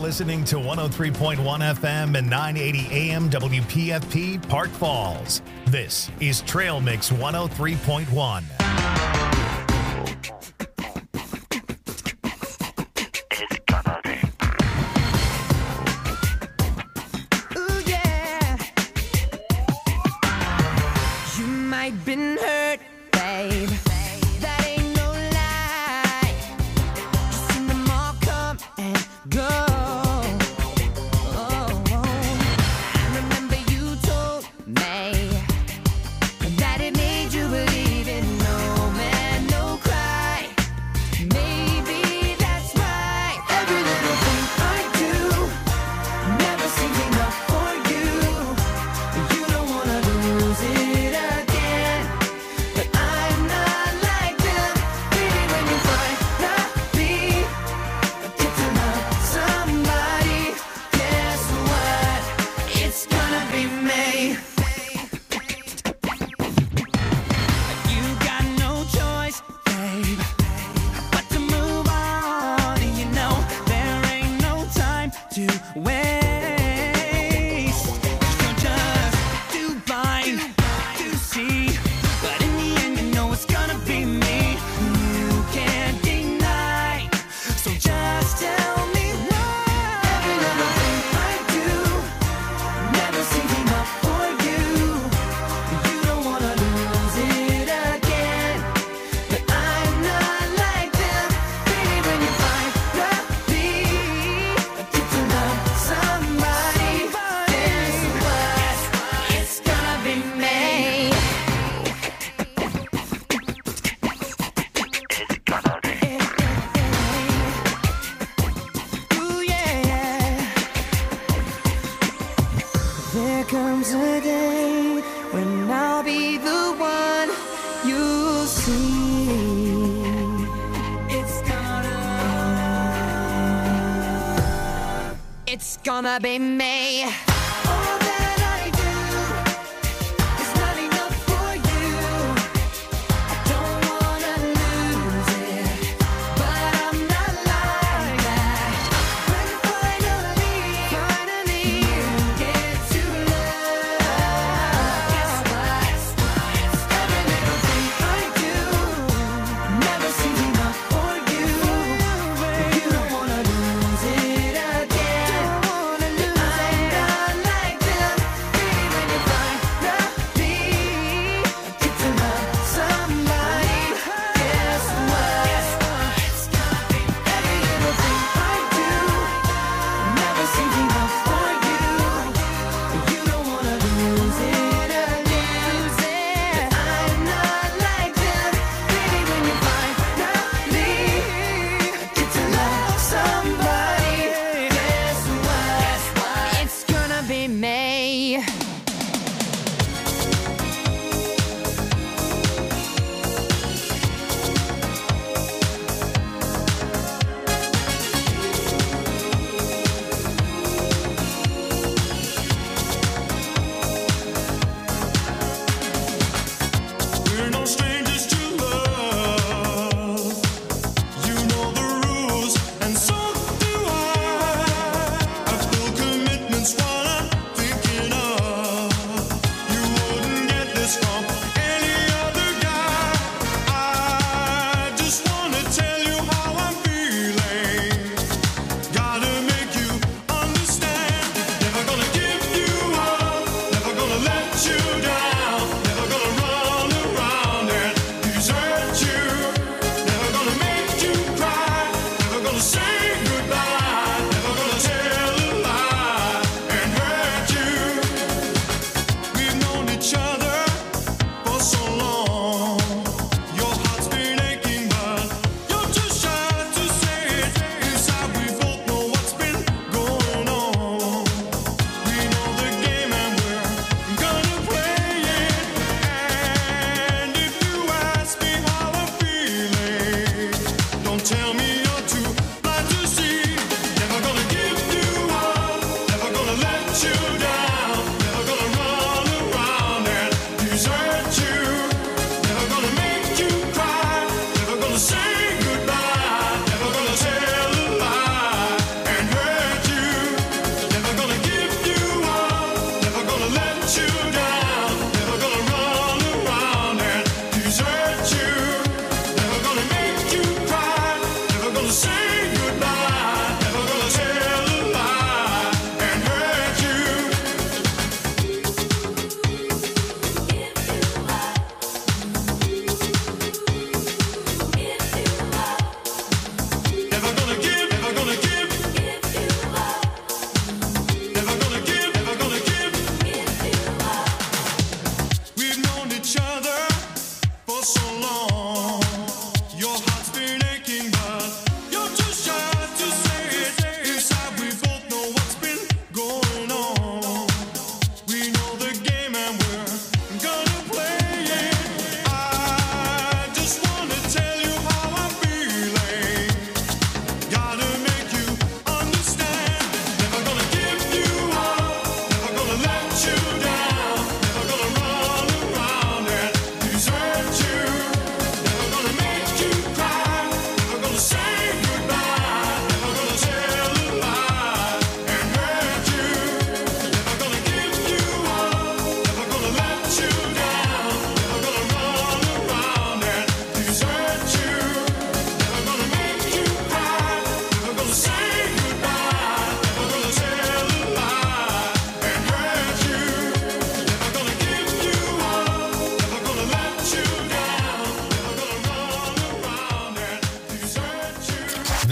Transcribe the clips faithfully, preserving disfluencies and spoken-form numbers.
listening to one oh three point one F M and nine eighty A M W P F P Park Falls. This is Trail Mix one oh three point one. Ooh, yeah. You might been hurt, babe. That ain't no lie. You seen them all come and go. Oh, I remember you told me that it made you believe in no man, no cry. Maybe that's right. Every little thing I do never seems enough for you. You don't wanna lose it again, but I'm not like them. Baby, when you finally get to love somebody, guess what? It's gonna be me. You got no choice, babe, but to move on. You know there ain't no time to waste. You're just too blind to see, but in the end you know it's gonna be me. You can't deny, so just tell me why. Every little thing I do never seems enough for you. You don't wanna lose it again, but I'm not like them. Baby, when you finally get to love somebody, guess what? It's gonna be me. Ooh, yeah. There comes a day when I'll be the one you'll see. It's gonna, it's gonna be me. All that I do is not enough for you. I don't wanna lose it, but I'm not like that. When finally, finally you get to love, guess what? Every little thing I do never seems enough for you. You don't wanna lose it again. I'm not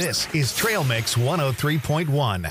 This is Trail Mix one oh three point one.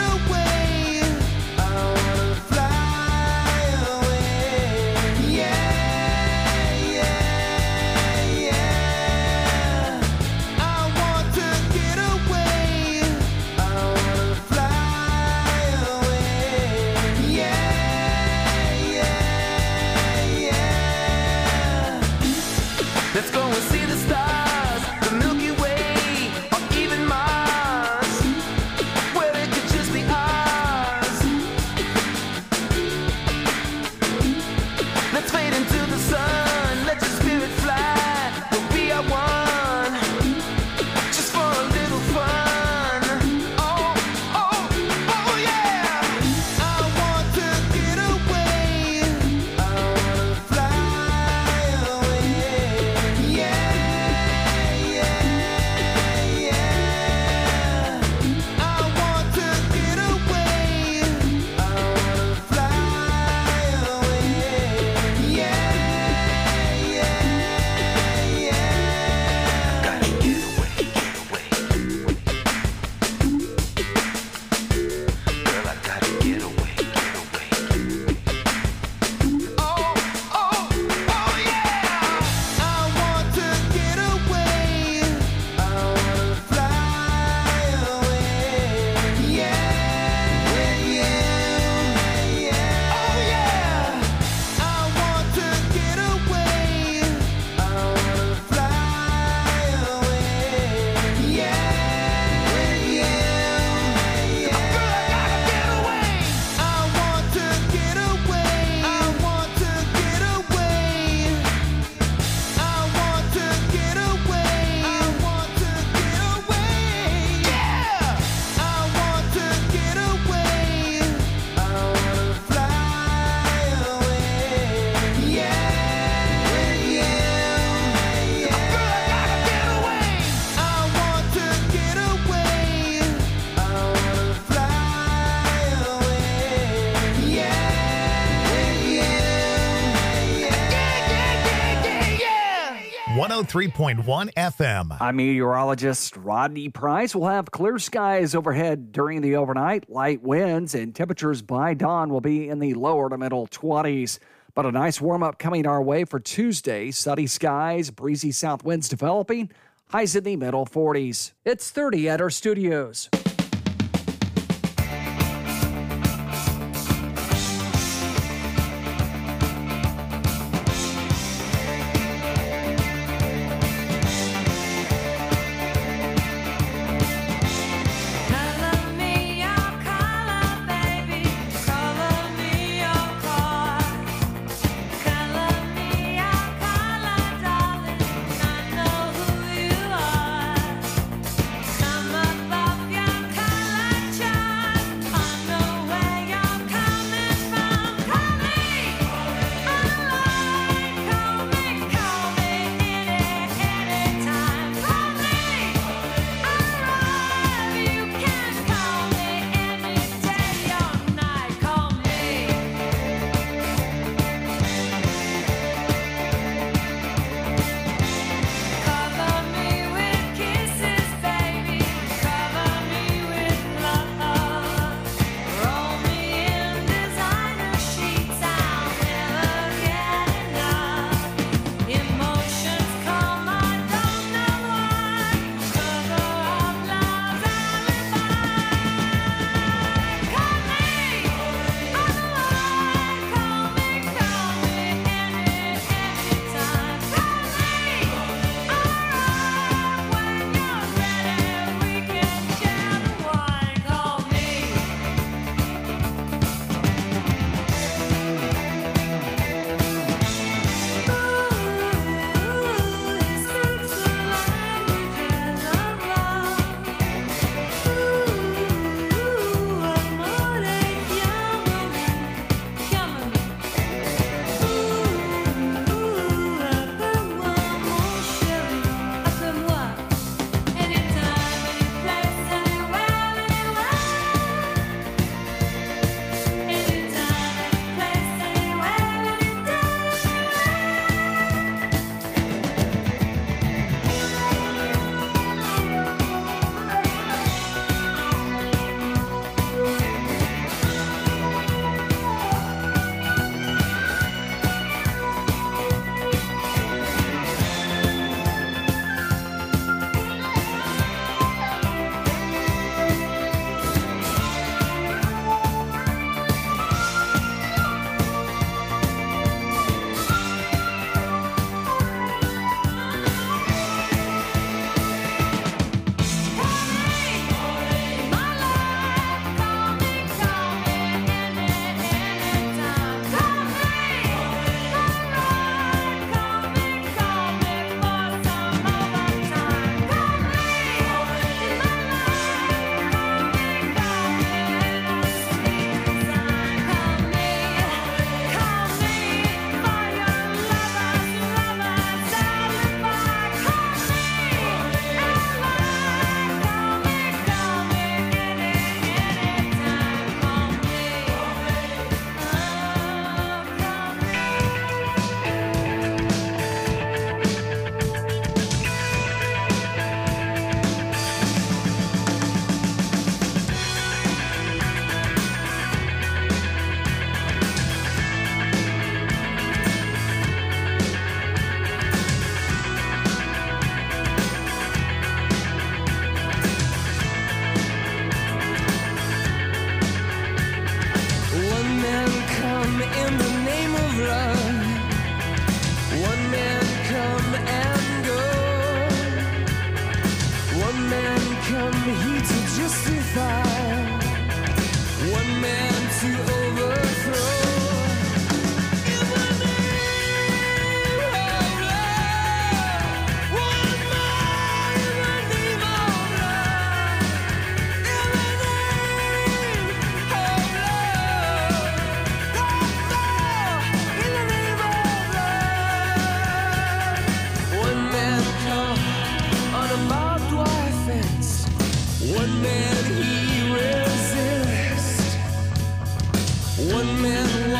Yeah. three point one F M. I'm meteorologist Rodney Price. We'll have clear skies overhead during the overnight, light winds, and temperatures by dawn will be in the lower to middle twenties. But a nice warm-up coming our way for Tuesday. Sunny skies, breezy south winds developing, highs in the middle forties. It's thirty at our studios.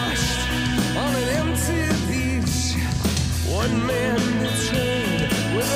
One man betrayed with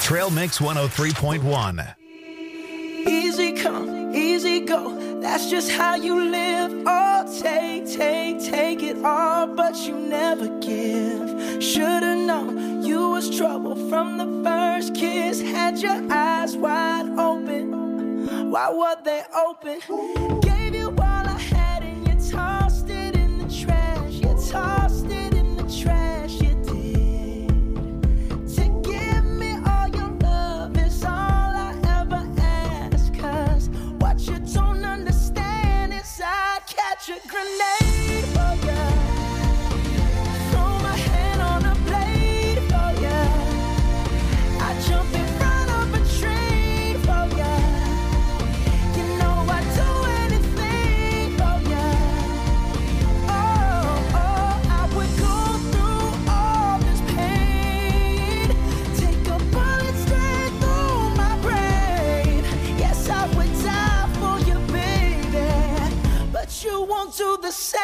Trail Mix one oh three point one. Easy come, easy go, that's just how you live. Oh, take, take, take it all, but you never give. Should've known you was trouble from the first kiss. Had your eyes wide open, why were they open? Gave you all I had and you tossed it in the trash. You tossed it in the trash, you did. To give me all your love is all I ever ask. Cause what you don't understand is I'd catch a grenade for ya. Throw my hand on a blade for ya. I jump in front of a train for ya. You know I'd do anything for ya. Oh, oh, I would go through all this pain. Take a bullet straight through my brain. Yes, I would die for you, baby, but you won't do the same.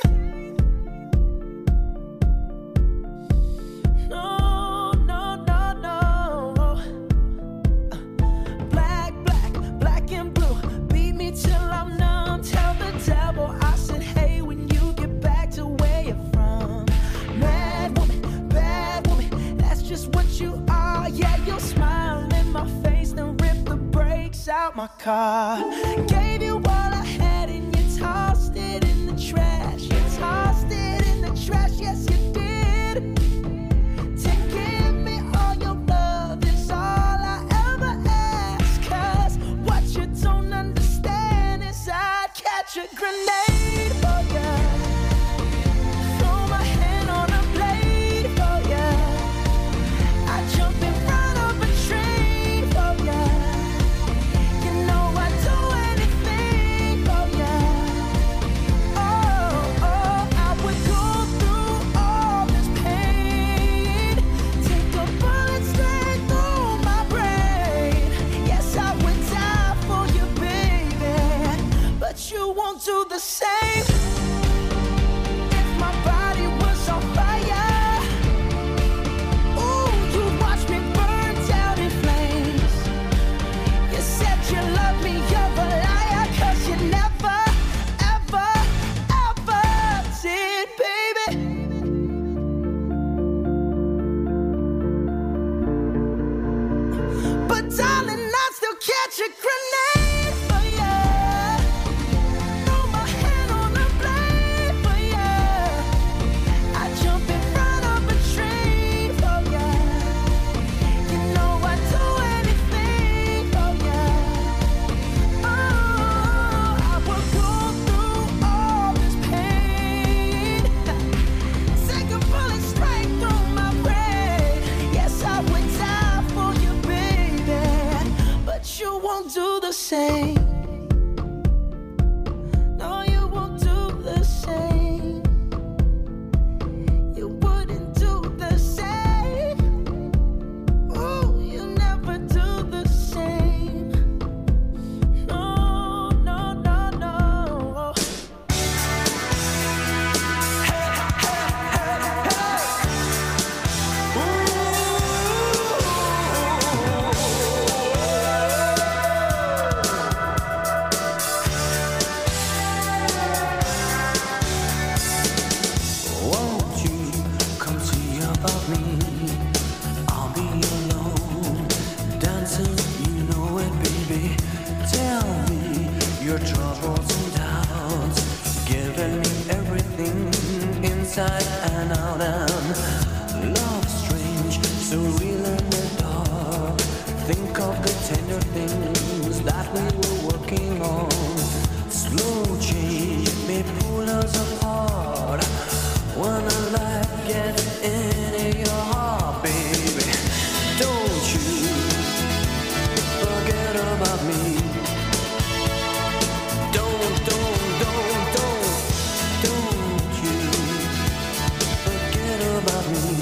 No, no, no, no. Black, black, black and blue. Beat me till I'm numb. Tell the devil I said, hey, when you get back to where you're from. Mad woman, bad woman, that's just what you are. Yeah, you'll smile in my face, then rip the brakes out my car. Gave you all I had and you tossed it in the trash. You tossed it in the trash, yes you did. To give me all your love is all I ever ask. Cause what you don't understand is I'd catch a grenade for ya. Throw my hand on a blade for ya. I jump in front of a train for ya. You know I'd do anything for ya. Oh, oh, I would go through all this pain. Take a bullet straight through my brain. Yes, I would die for you, baby, but you won't do the same. If my body was on fire, ooh, you'd watch me burn down in flames. You said you love me, you're a liar, cause you never, ever, ever did, baby. But darling, I'd still catch a grenade for ya. Throw my hand on a blade for ya. I jump in front of a train for ya. You know I'd do anything for ya. Oh, I would go through all this pain. Take a bullet straight through my brain. Yes, I would die for you, baby, but you won't do the same. No, you won't do the same. You wouldn't do the same. Ooh, you never do the same. No, no, no, no. Won't you come see about me? I'll be alone, dancing, you know it, baby. Tell me your troubles and doubts, giving me everything inside and out. And love strange, so real in the dark. Think of the tender things that we were working on. Slow change may pull us apart. When a life gets into your heart, baby, don't you forget about me. Don't, don't, don't, don't, don't you forget about me.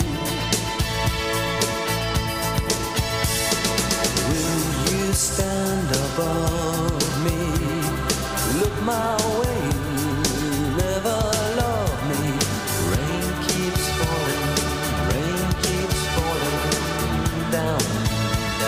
Will you stand above me? Look my way, never love me. Rain keeps falling, rain keeps falling down,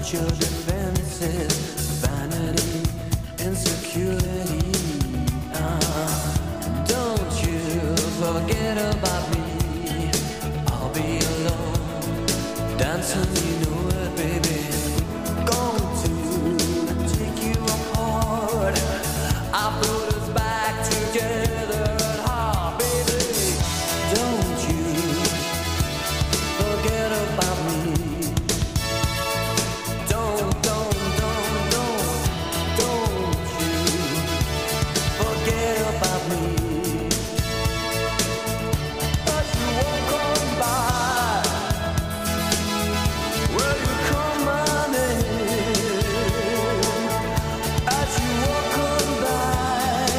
your defenses, vanity, insecurity. Uh, don't you forget about me. I'll be alone, dancing, you know it, baby. Going to take you apart. I put us back together at heart, baby. Don't you forget about me. Don't, don't, don't, don't, don't you forget about me. As you walk on by, will you call my name? As you walk on by,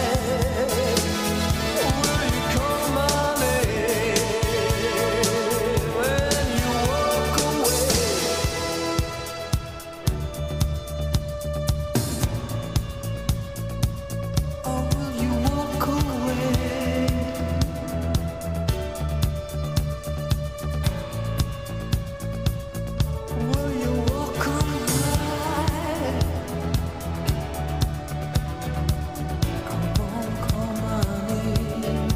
will you call my name? When you walk away. Or will you walk away? Will you walk away? Come on, call my name.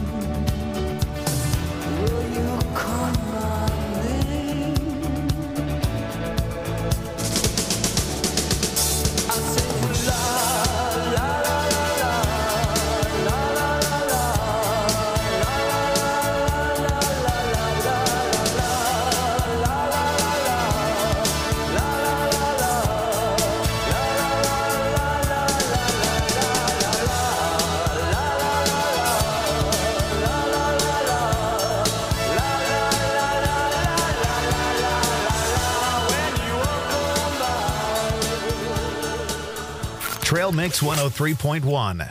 Will you call my name? I say la la la la la la la la la Trail Mix one oh three point one.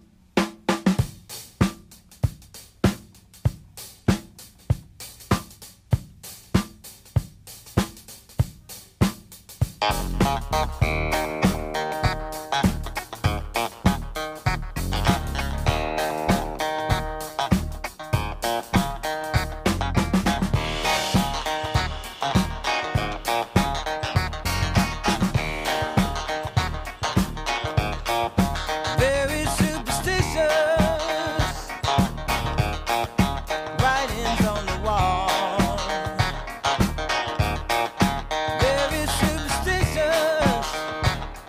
Very superstitious, writings on the wall. Very superstitious,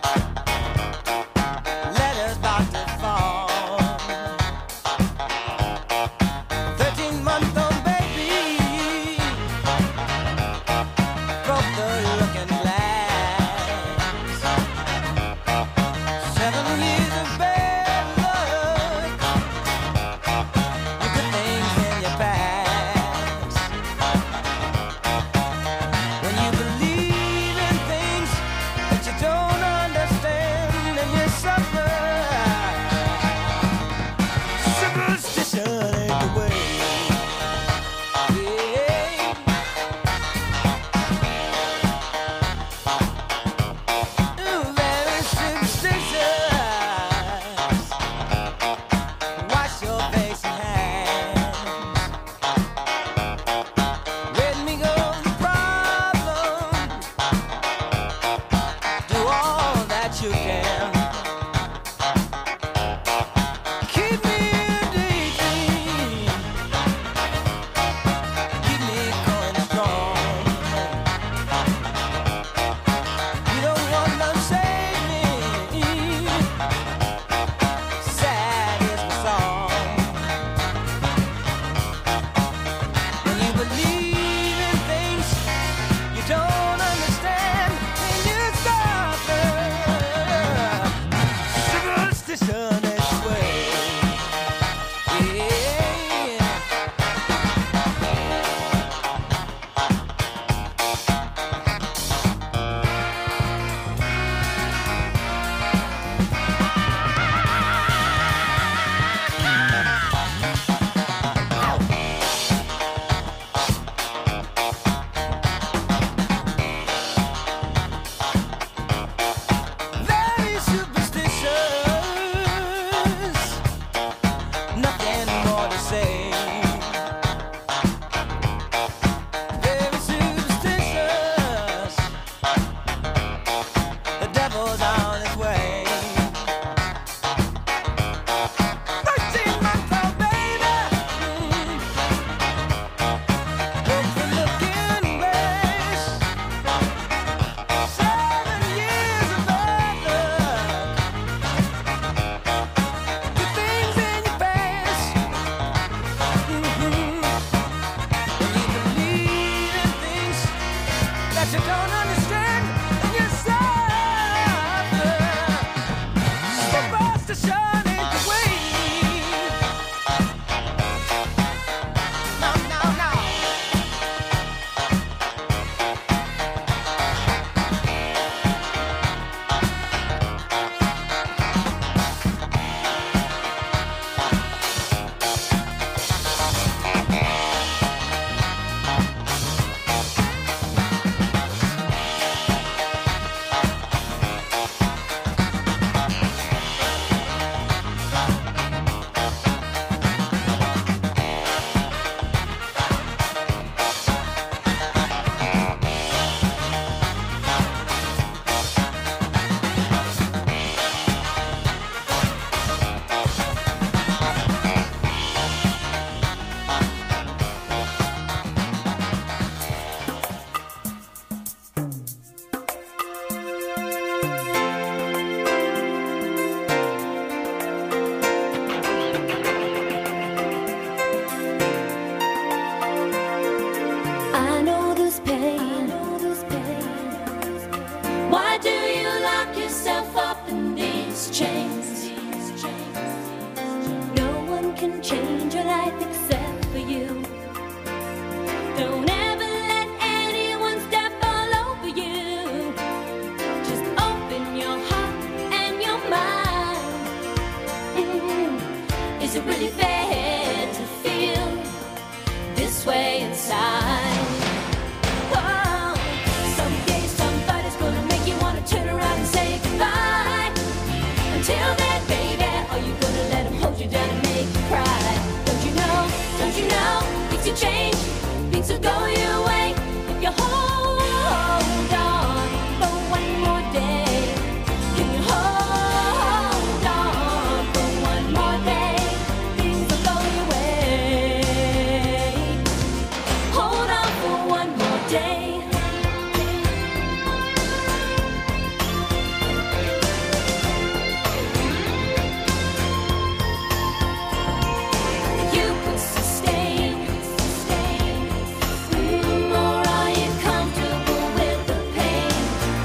these chains. No one can change your life except for you. Don't ever let anyone step all over you. Just open your heart and your mind. Mm. Is it really fair to feel this way inside? Oh, someday somebody's gonna make you wanna turn around and say goodbye. Until then, baby, are you gonna let them hold you down and make you cry? Don't you know, don't you know, things will change, things will go your way if you hold on for one more day. Can you hold on for one more day? Things will go your way. Hold on for one more day. You could sustain, sustain, mm, or are you comfortable with the pain?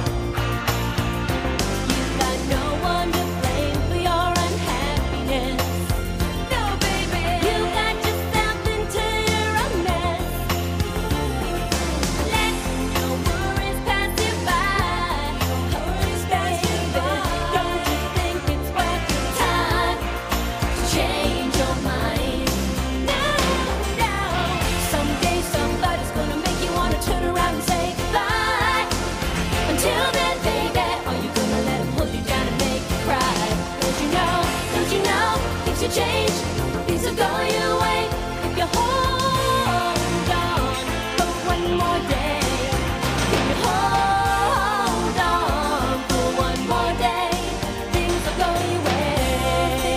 You got no one to blame for your unhappiness. No, baby, you got yourself into your own mess. Let no worries pass you by. Worries pass you by. Don't you think it's worth your time to change your mind? No, no. Someday somebody's gonna make you wanna turn around and say goodbye. Until then, baby, are you gonna let them hold you down and make you cry? Don't you know, don't you know, things will change, things will go your way if you hold on for one more day. If you hold on for one more day, things will go your way.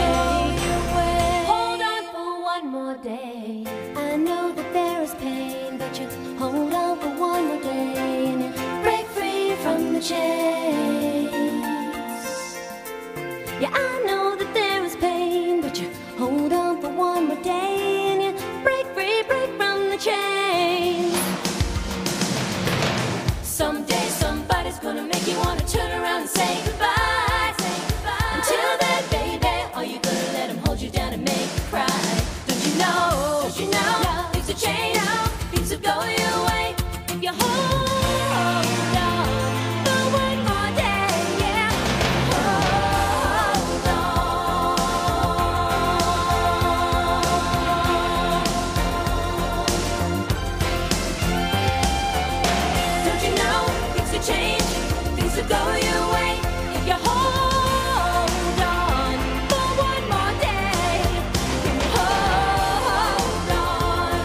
Hold on for one more day. I know that there is pain, but you hold on for one more day and you break free from the chains. Yeah, I know that there is pain, but you hold on for one more day and you break free, break from the chains. Someday somebody's gonna make you wanna turn around and say goodbye. Until then, baby, are you gonna let them hold you down and make you cry? Don't you know, don't you know, things will change, things will go your way if you hold on for one more day, yeah. Hold on. Don't you know, things will change, things will go your way if you hold on for one more day. Can you hold on?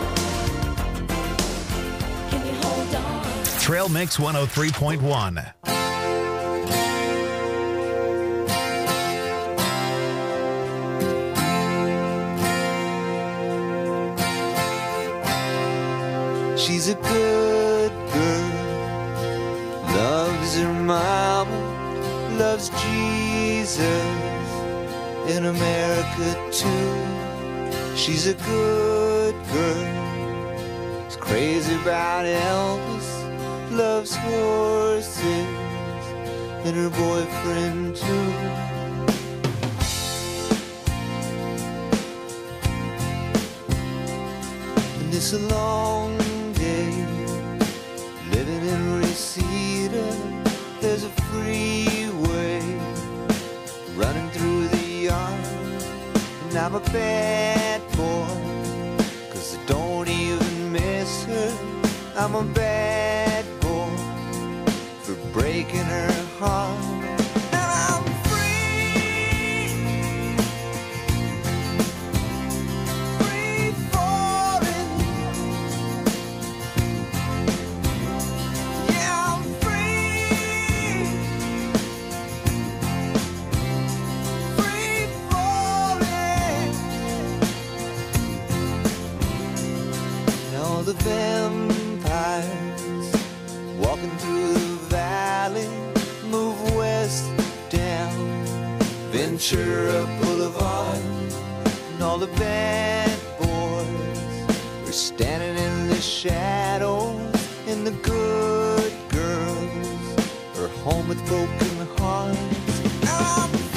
Can you hold on? Trail Mix one oh three point one. She's a good girl, loves her mama, loves Jesus, in America too. She's a good girl, is crazy about Elvis, loves horses, and her boyfriend too. And it's a long day living in Reseda. There's a freeway running through the yard, and I'm a bad boy, 'cause I don't even miss her. I'm a bad boy for breaking her heart. And I'm free, free falling. Yeah, I'm free, free falling. And all the vampires walking through the valley move west down Ventura Boulevard, and all the bad boys are standing in the shadows, and the good girls are home with broken hearts. I'm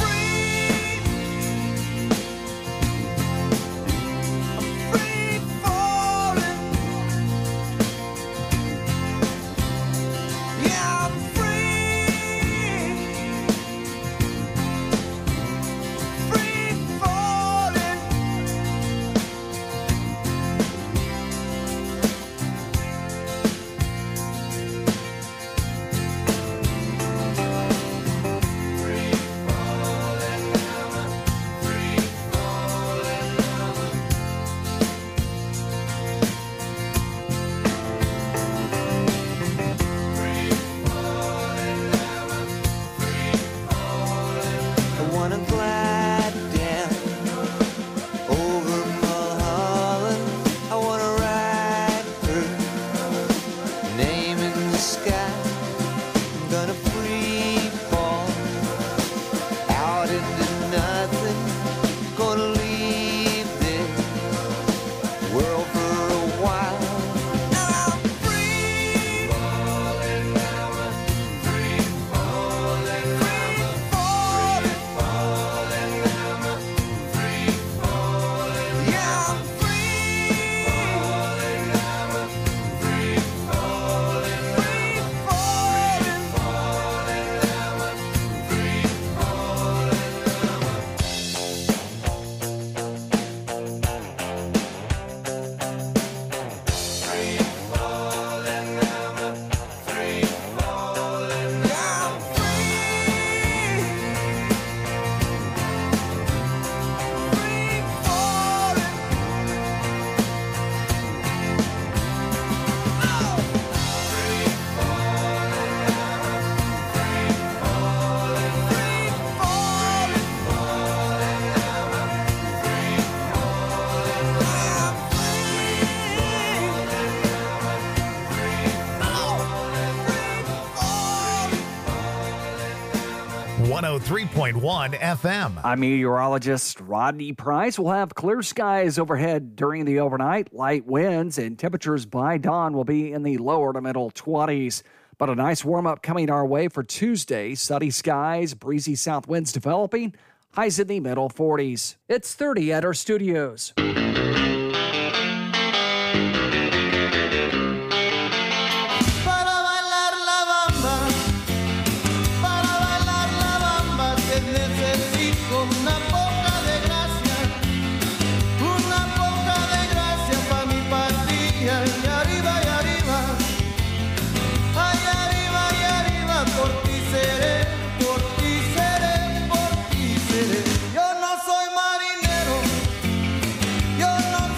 one oh three point one F M. I'm meteorologist Rodney Price. We'll have clear skies overhead during the overnight, light winds, and temperatures by dawn will be in the lower to middle twenties. But a nice warm-up coming our way for Tuesday. Sunny skies, breezy south winds developing, highs in the middle forties. It's thirty at our studios. Para bailar la bamba, para bailar la bamba, que necesito una poca de gracia, una poca de gracia pa' mi patria. Y arriba, y arriba, ay, arriba, y arriba, por ti seré, por ti seré, por ti seré. Yo no soy marinero, yo no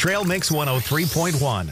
Trail Mix one oh three point one.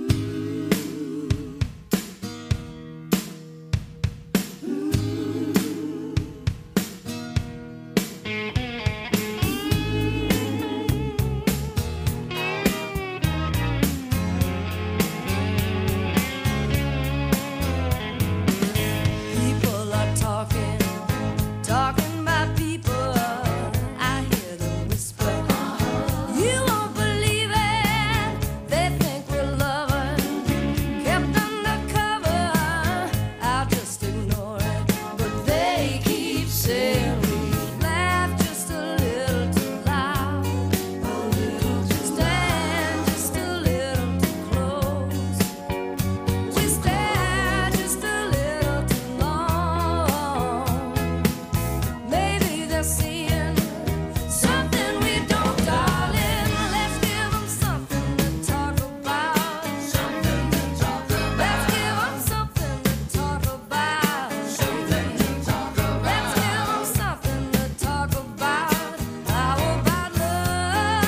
People are talking, talking about people. I hear them whisper. You won't believe it. They think we're lovers, kept undercover. I'll just ignore it, but they keep saying we laugh just a little too loud, a little too stand just a little too close. We stare just a little too long. Maybe they're seeing something we don't, darling. Let's give them something to talk about. Something to talk about. Let's give them something to talk about. Something to talk about. Let's give them something to talk about. How about love?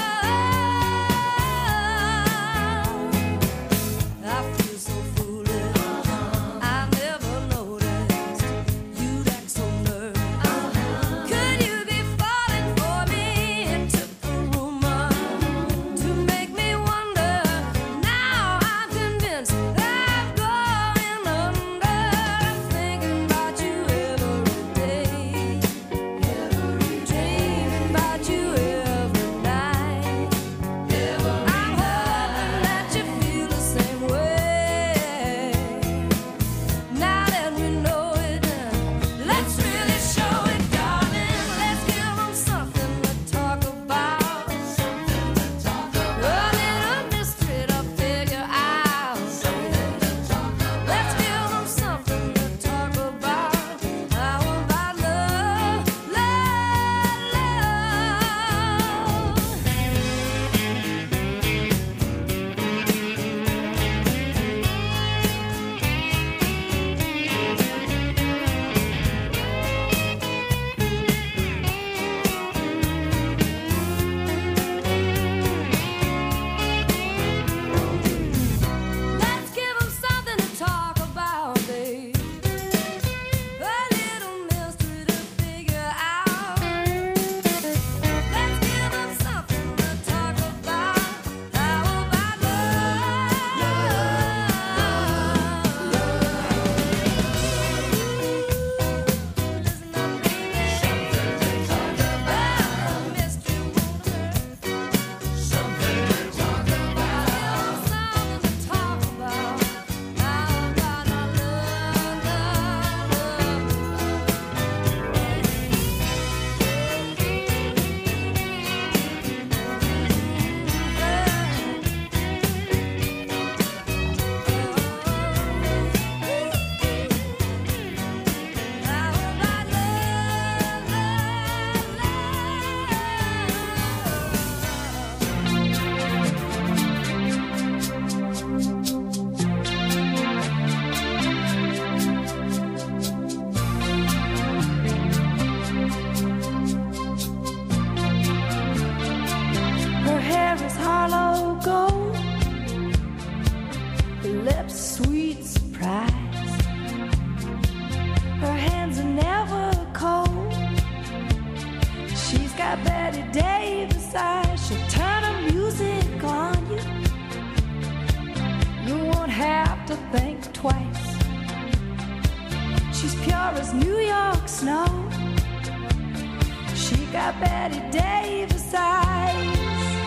I feel so foolish. I never noticed you'd act so nervous. Could you be falling for me? It took a rumor to make me wonder. Now I'm convinced I'm going under. I'm thinking about you every day, dreaming about you every night. I'm hoping that you feel the same way. Now that we know it, let's really show it, darling. Let's give them something to talk about. Something to talk about. A little mystery to figure out. Something to talk about. Let's give them something to talk about. How about love, love, Let's give them something to talk about, babe. A little mystery to figure out. Let's give them something to talk about. How about love? Listen up, baby. Something to talk about. Mystery won't hurt. Something to talk about. Something to talk about. How about our love, Her hair is hollow gold, her lips sweet surprise. Her hands are never cold. She's got Betty Davis eyes. She'll turn her music on you. You won't have to think twice. She's pure as New York snow. She got Betty Davis eyes.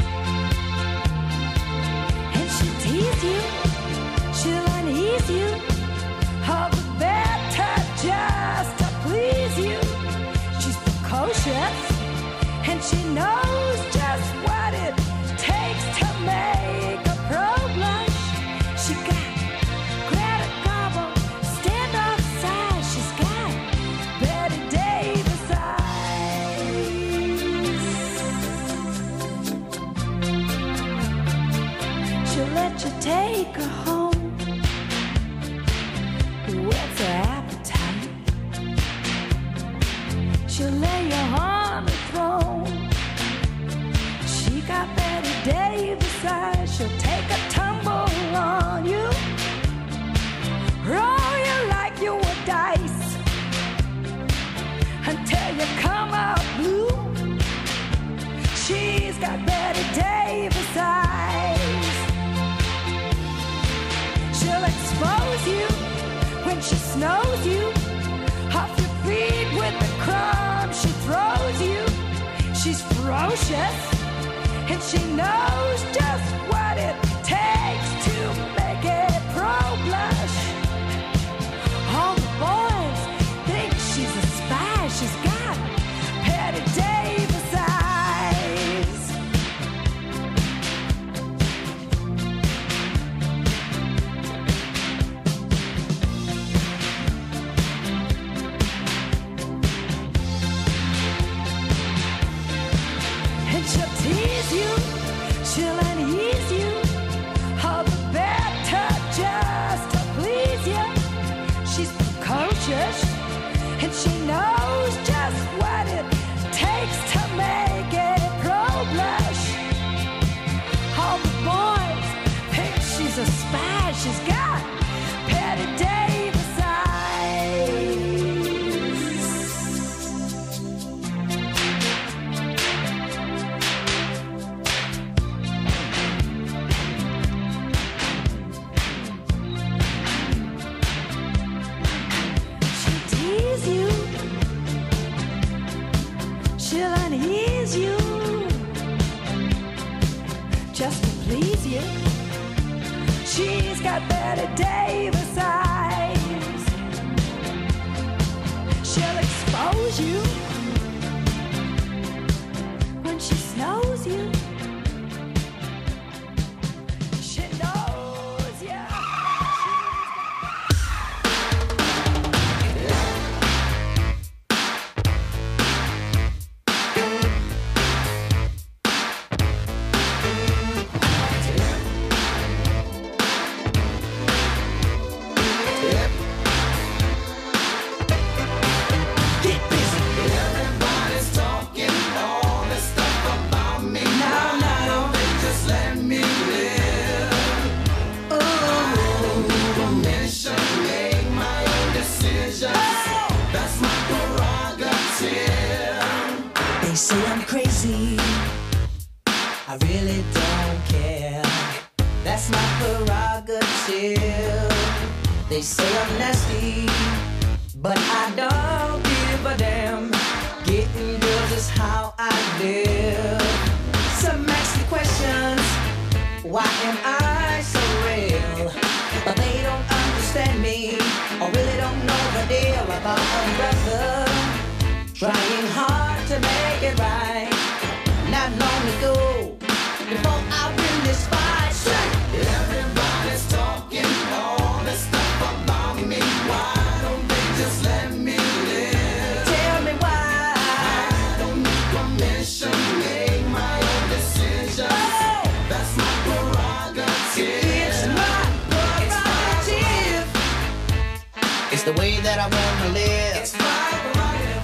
And she'll tease you, she'll unease you, all the better just to please you. She's precocious, and she knows just what it takes to make a pro blush. She got Greta Garbo, standoff size. She's got Betty Davis eyes. She'll let you take her home. What's her appetite? She'll lay you on the throne. She got Betty Davis eyes. she'll take a tumble on you, roll you like you were dice until you come out blue. She's got Betty Davis eyes. She'll expose you when she snows you off your feet with the crumbs she throws you. She's ferocious and she knows just what it takes to make a pro blush. All the boys think she's a spy. She's got Betty Davis eyes. And she'll tease you, she'll unease you, all the better just to please you. She's precocious, and she knows just what it takes to make a pro blush. All the boys think she's a spy. She's got Betty Davis eyes. She'll tease you, she'll unease you, just to please you. She's got Betty Davis eyes. She'll expose you when she snows you. She knows you. Everybody's talking all this stuff about me. Now, now, they just let me live. Ooh, permission, make my own decisions. That's my prerogative. They say I'm crazy. I really don't care. That's my prerogative. They say I'm nasty, but I don't give a damn. Getting girls is how I live. Some ask me questions. Why am I so real? But they don't understand me, or really don't know the deal about a brother trying hard to make it right. Not long ago, before I win this fight. Everybody's talking all this stuff about me. Why don't they just let me live? Tell me why. I don't need permission, make my own decisions. That's my prerogative. It's my prerogative. It's the way that I wanna live. It's my prerogative.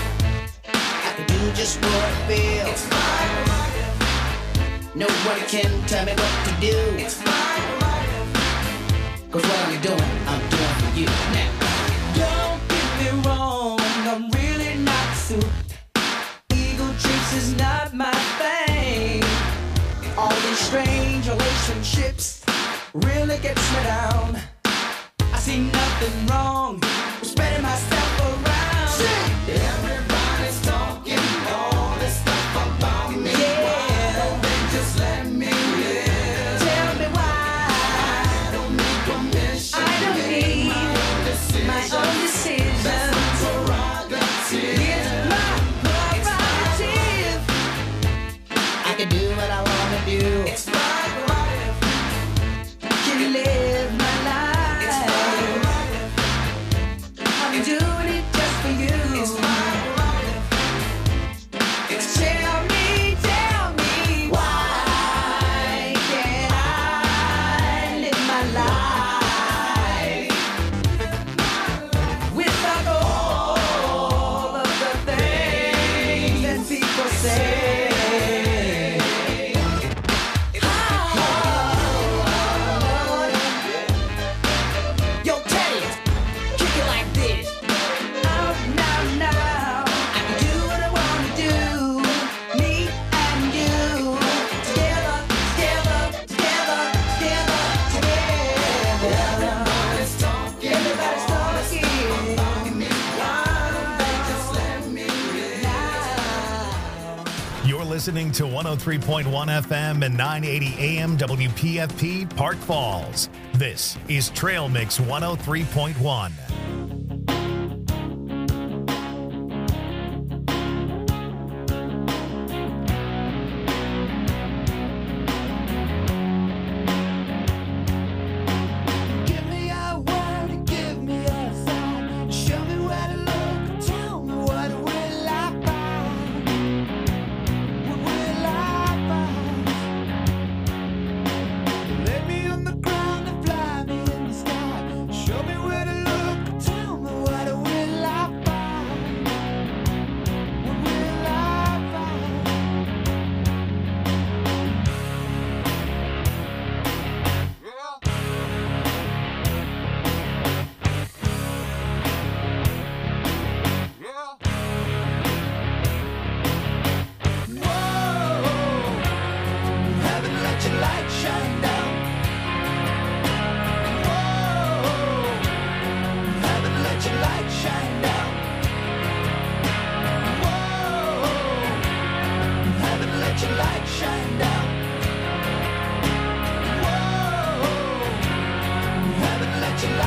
I can do just what I feel. It's my prerogative. No one can tell me what to do. It's my prerogative. Cause what I'm doing, I'm doing for you now. Don't get me wrong, I'm really not soup. Ego trips is not my thing. All these strange relationships really gets me down. I see nothing wrong with spreading myself around. Everybody's talking all this stuff about me. Yeah. Why don't they just let me live? Tell me why. I don't need permission. I don't make need my own decisions. my own decisions. That's my prerogative. It's my prerogative. I can do what I wanna do. It's my prerogative. Can live my life. It's my prerogative. I'm doing listening to one oh three point one F M and nine eighty A M W P F P Park Falls. This is Trail Mix one oh three point one.